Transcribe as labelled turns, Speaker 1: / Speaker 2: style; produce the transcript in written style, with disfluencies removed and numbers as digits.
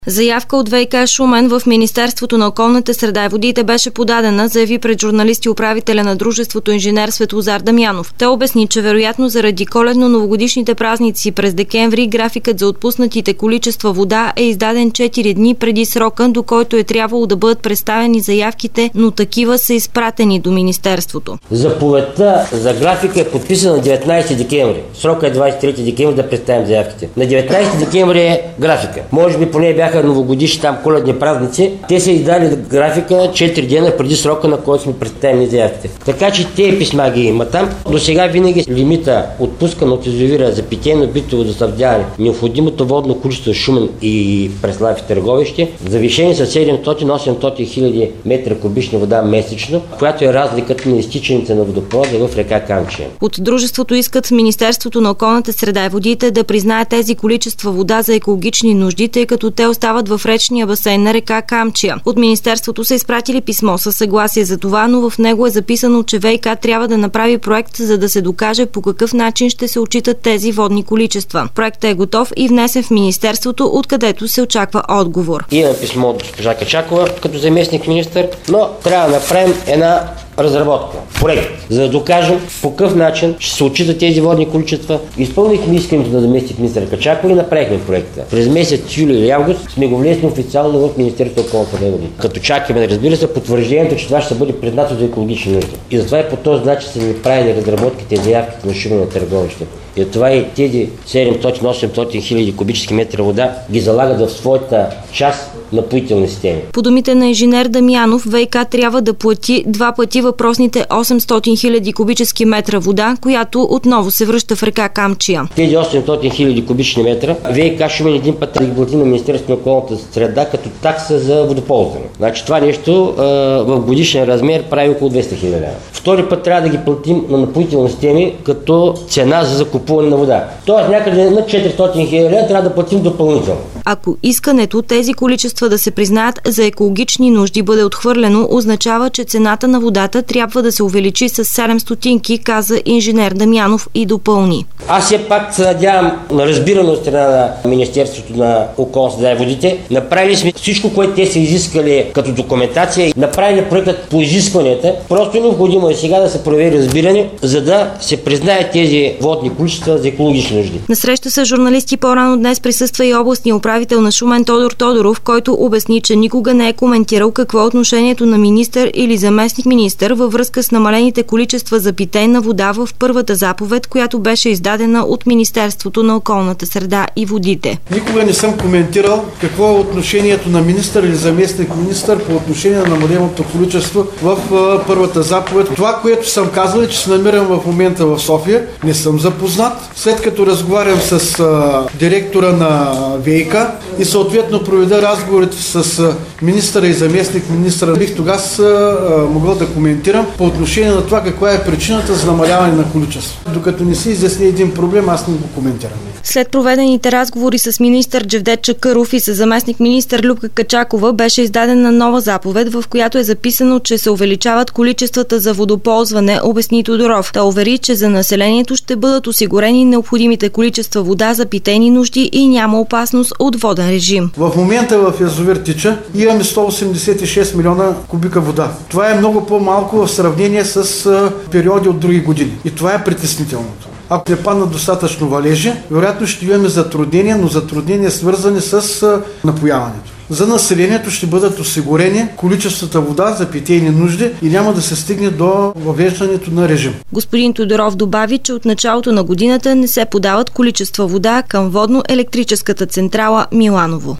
Speaker 1: Заявка от ВиК Шумен в Министерството на околната среда и водите беше подадена, заяви пред журналисти управителя на дружеството инженер Светлозар Дамянов. Той обясни, че вероятно заради коледно-новогодишните празници през декември графикът за отпуснатите количества вода е издаден 4 дни преди срока, до който е трябвало да бъдат представени заявките, но такива са изпратени до Министерството.
Speaker 2: Заповедта за графика е подписана на 19 декември. Срока е 23 декември да представим заявките. На 19 декември е графика. Може би поне бяха новогодишни там коледни празници. Те са издали графика 4 дена преди срока, на който сме представили заявките. Така че тези писма ги има там. До сега винаги лимита, отпускан от язовира за питейно-битово водоснабдяване, необходимото водно количество Шумен и Преслав и Търговище, завишени са 700-800 хиляди метра кубична вода месечно, която е разликата на изтичаните на водопровода в река Камчия.
Speaker 1: От дружеството искат Министерството на околната среда и водите да признае тези количества вода за екологични нужди, тъй като те остават в речния басейн на река Камчия. От Министерството са изпратили писмо със съгласие за това, но в него е записано, че ВиК трябва да направи проект, за да се докаже по какъв начин ще се отчитат тези водни количества. Проектът е готов и внесен в Министерството, откъдето се очаква отговор.
Speaker 2: Има писмо от госпожа Качакова като заместник-министър, но трябва да направим една разработка, проект, за да докажем по какъв начин ще се отчитат тези водни количества. Изпълнихме искането на заместник-министър Качакова и направихме проекта. През месец юли или август сме го внесли официално в Министерството на околната среда и водите. Като чакаме, разбира се, потвърждението, че това ще бъде признато за екологични нужди. И затова и по този начин са ни правени разработките, заявките на Шумен и Търговище. И това и тези 700-800 хиляди кубически метра вода ги залагат в своята част напоителни системи.
Speaker 1: По думите на инженер Дамянов, ВиК трябва да плати 2 пъти въпросните 800 хиляди кубически метра вода, която отново се връща в река Камчия.
Speaker 2: Тези 800 хиляди кубични метра ВиК Шумен един път да ги плати на Министерството на околната среда като такса за водоползване. Значи това нещо в годишен размер прави около 200 хиляди лева. Втори път трябва да ги платим на напоителни системи като цена за закупуване на вода. Тоест някъде на 400 хиляди лева трябва да платим допълнително.
Speaker 1: Ако искането тези количества да се признаят за екологични нужди бъде отхвърлено, означава, че цената на водата трябва да се увеличи с 7 стотинки, каза инженер Дамянов и допълни.
Speaker 2: Аз все пак се надявам на разбиране от страна на Министерството на околната среда и водите. Направили сме всичко, което те са изискали като документация. Направили проектът по изискванията. Просто необходимо е сега да се провери разбиране, за да се признаят тези водни количества за екологични нужди.
Speaker 1: На среща с журналисти по-рано днес присъства и областният управител на Шумен Тодор Тодоров, който обясни, че никога не е коментирал какво е отношението на министър или заместник-министър във връзка с намалените количества за питейна вода в първата заповед, която беше издадена от Министерството на околната среда и водите.
Speaker 3: Никога не съм коментирал какво е отношението на министър или заместник-министър по отношение на намаленото количество в първата заповед. Това, което съм казал, е, че се намирам в момента в София. Не съм запознат. След като разговарям с директора на ВиК и съответно проведа разговорите с министъра и заместник-министъра, бих тогава могъл да коментирам по отношение на това каква е причината за намаляване на количество. Докато не се изясни един проблем, аз не го коментирам.
Speaker 1: След проведените разговори с министър Джевдет Чакъров и с заместник-министър Любка Качакова беше издадена нова заповед, в която е записано, че се увеличават количествата за водоползване, обясни Тодоров. Той увери, че за населението ще бъдат осигурени необходимите количества вода за питейни нужди и няма опасност от воден режим.
Speaker 3: В момента в язовир Тича имаме 186 милиона кубика вода. Това е много по-малко в сравнение с периоди от други години. И това е притеснителното. Ако не паднат достатъчно валежи, вероятно ще имаме затруднения, но затруднения свързани с напояването. За населението ще бъдат осигурени количествата вода за питейни нужди и няма да се стигне до въвеждането на режим.
Speaker 1: Господин Тодоров добави, че от началото на годината не се подават количества вода към водно-електрическата централа Миланово.